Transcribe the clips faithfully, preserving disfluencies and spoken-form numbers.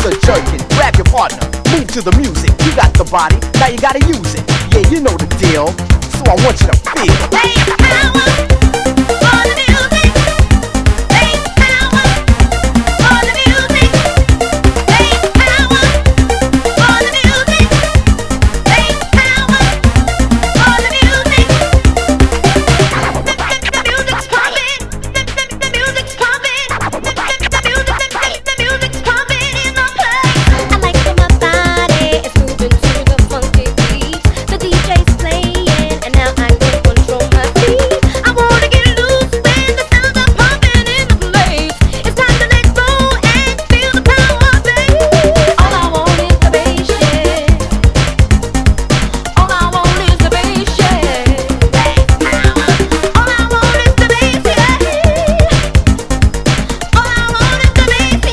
hips are jerking. Grab your partner, move to the music. You got the body, now you gotta use it. Yeah, you know the deal, so I want you to feel. Bass power for the music. Bass power for the music. Bass power for the music. Bass power for the music. The music's pumping. The music's pumping. The music, the music's pumping in the place. I like when my body is moving to the funky beat. The D J's playing, and now I can control my feet. I wanna get loose when the sounds are pumping in the place. It's time to let go and feel the power, babe. All I want is the bass, yeah. All I want is the bass, yeah. Bass power. All I want is the bass, yeah. All I want is the bass,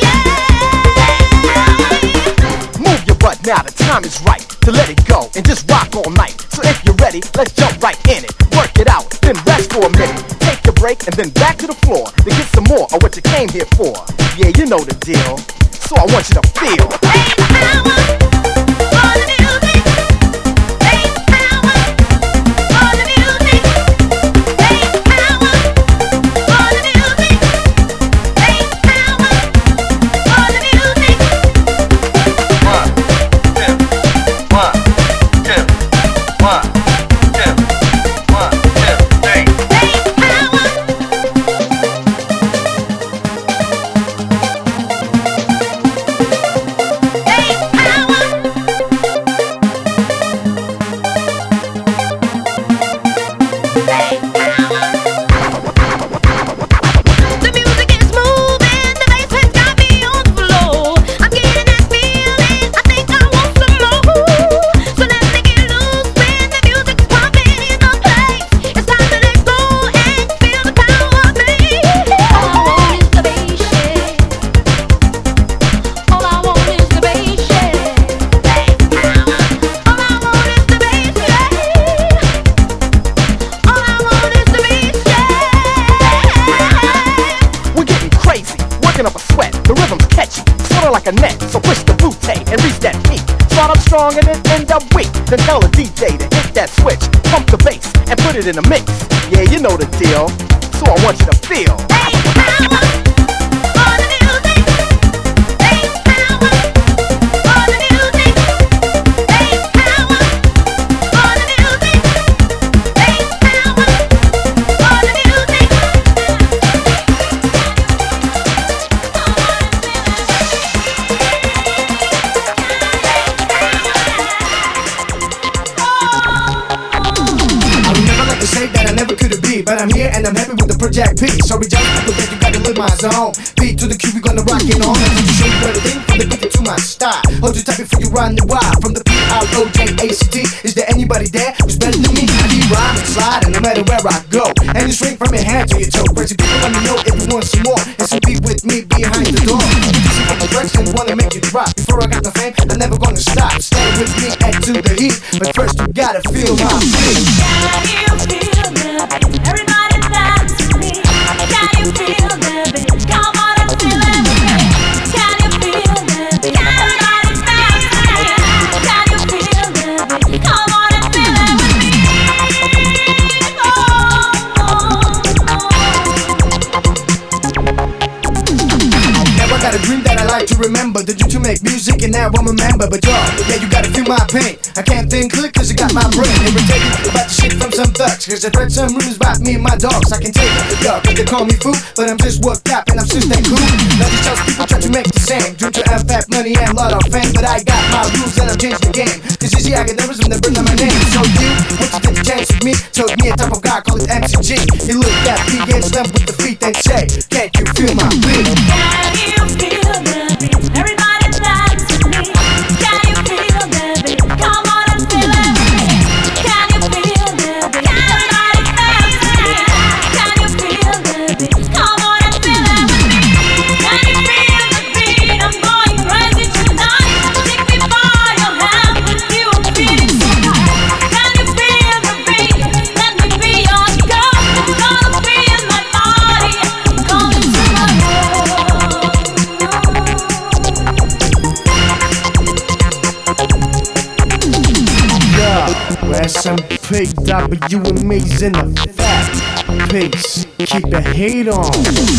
yeah. Move your butt now, the time is right to let it go and just rock all night. So if you're ready, let's jump right in it. Work it out, then rest for a minute. Take a break and then back to the floor to get some more of what you came here for. Yeah, you know the deal, so I want you to feel. Bass power for the music. Bass power for the music. Bass power for the music. Bass power for the music. One, two, one, two, one, two, one, two, three. Bass power. Bass power. Bass power. The music is moving, the bass has got me on the floor. I'm getting that feeling, I think I want some more. So let me get loose when the music's pumping in the place. It's time to let go and feel the power, babe. All I want is the bass, yeah. All I want is the bass, yeah. Bass power. All I want is the bass, yeah. All I want is the bass, yeah. We're getting crazy, working up a sweat. The rhythm's catchy, sorta like a net. So push the bootay and reach that peak. Start up strong and then end up weak. Then tell the D J to hit that switch, pump the bass and put it in a mix. Yeah, you know the deal, so I want you to feel. Bass power for the music. Bass power for the music. Bass power for the music. Bass power for the music. I would never like to say that I never could have been, but I'm here and I'm happy with the Project P. Sorry, just people that you gotta live my zone. B to the Q, we gonna rock it on. I'm gonna show you everything from the beat to my style. Hold you tight before you run the wild. From the P R O J A C T, is there anybody there who's better than me? I keep rhyming, sliding, no matter where I go. And you swing from your hand to your toe. Crazy people let me know if you want some more. And so be with me behind the door. You can see from the direction, wanna make you drop. Before I got the fame, I'm never gonna stop. Stay with me, add to the heat. But first you gotta feel my beat. Can you feel the beat? Everybody dance with me. Can you feel the beat? Come on and feel it with me. Can you feel the beat? Everybody dance with me. Can you feel the beat? Come on and feel it with me. Oh, oh, oh. Now I got a dream that I like to remember. The dream to make music and now I'm a member. But y'all, yeah, you gotta feel my pain. I can't think clear cause it got my brain irritated about the shit from some thugs. Cause I heard some rumors about me and my dogs. I can take it, y'all, cause they call me fool. But I'm just worked up and I'm still staying cool. Now these tells people try to make the same. Dream to have fat money and a lot of fame. But I got my rules and I've changed the game. Cause easy I get nervous when they bring up my name. So you, once you get the chance with me, told me a type of guy called it M C G. He looked at me and slumped with the feet and say, can't you feel my beat? Can you feel the beat? Everybody dance with me. Can you feel the beat? Come on and feel it with me. Can you feel the beat? Everybody dance with me. Can you feel the beat? Come on and feel it with me. Can you feel the beat? I'm going crazy tonight. Take me by your hand with you. I'm feeling so high. Can you feel the beat? Let me be your girl. Gonna feel my body. Coming to my world. S M P W and me's in the fat pace. Keep the hate on.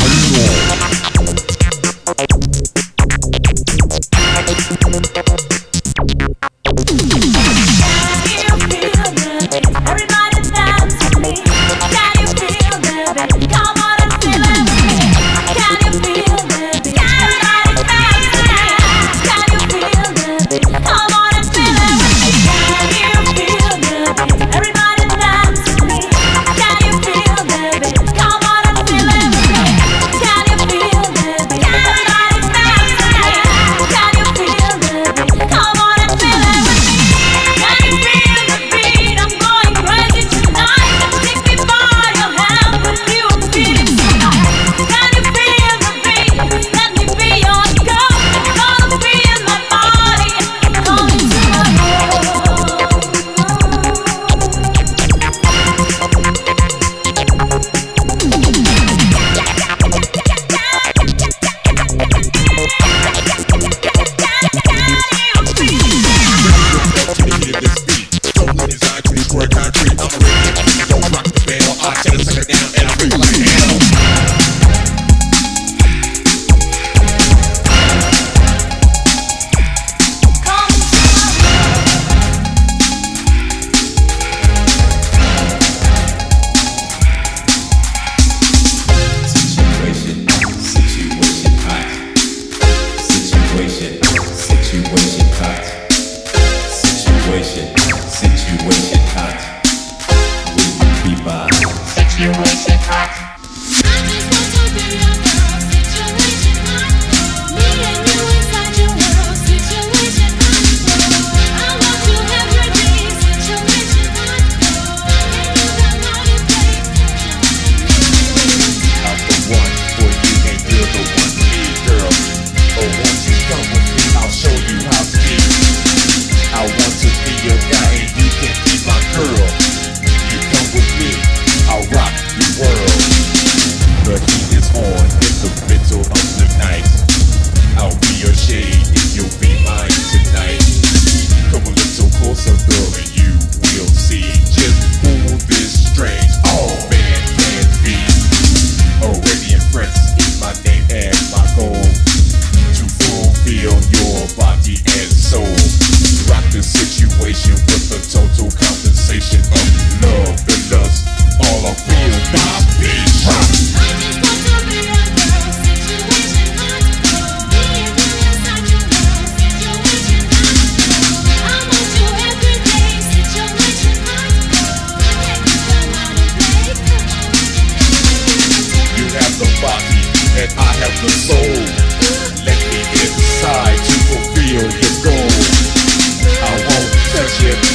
And I have the soul. Let me inside to fulfill your goal. I won't touch it.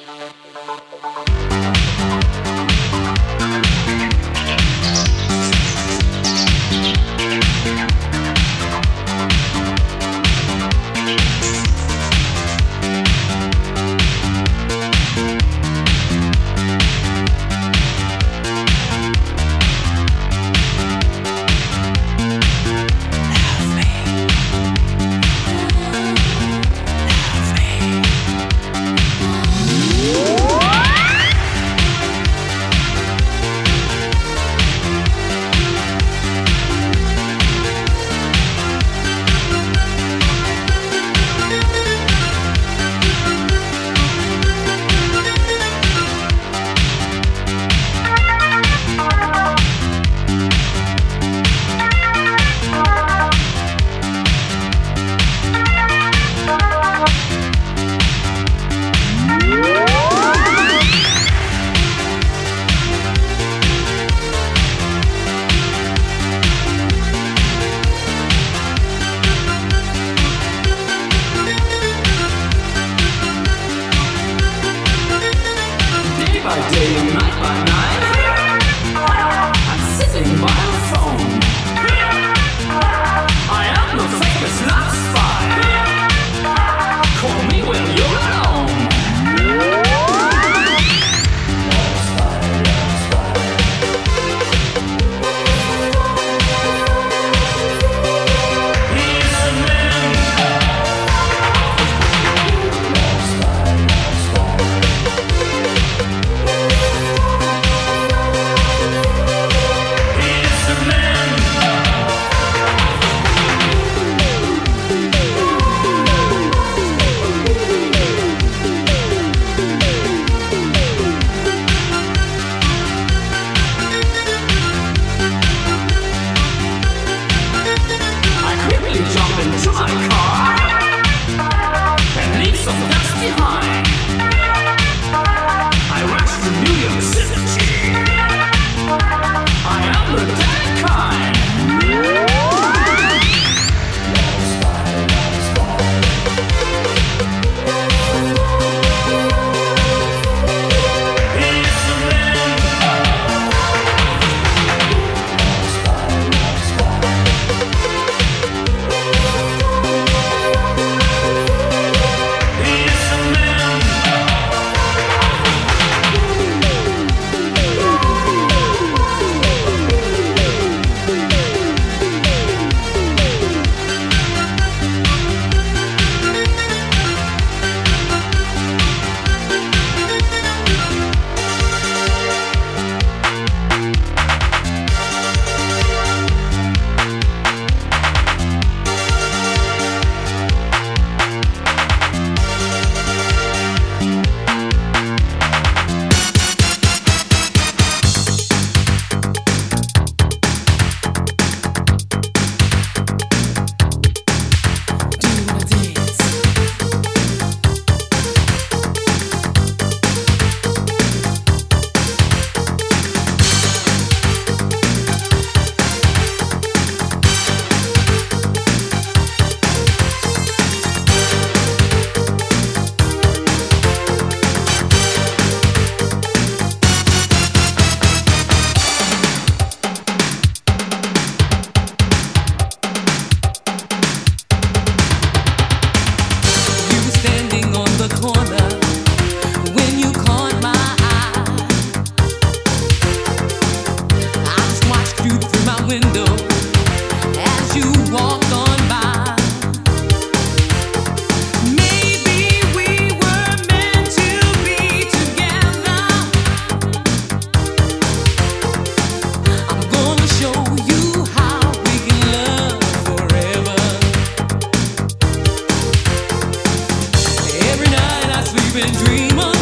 been dreaming.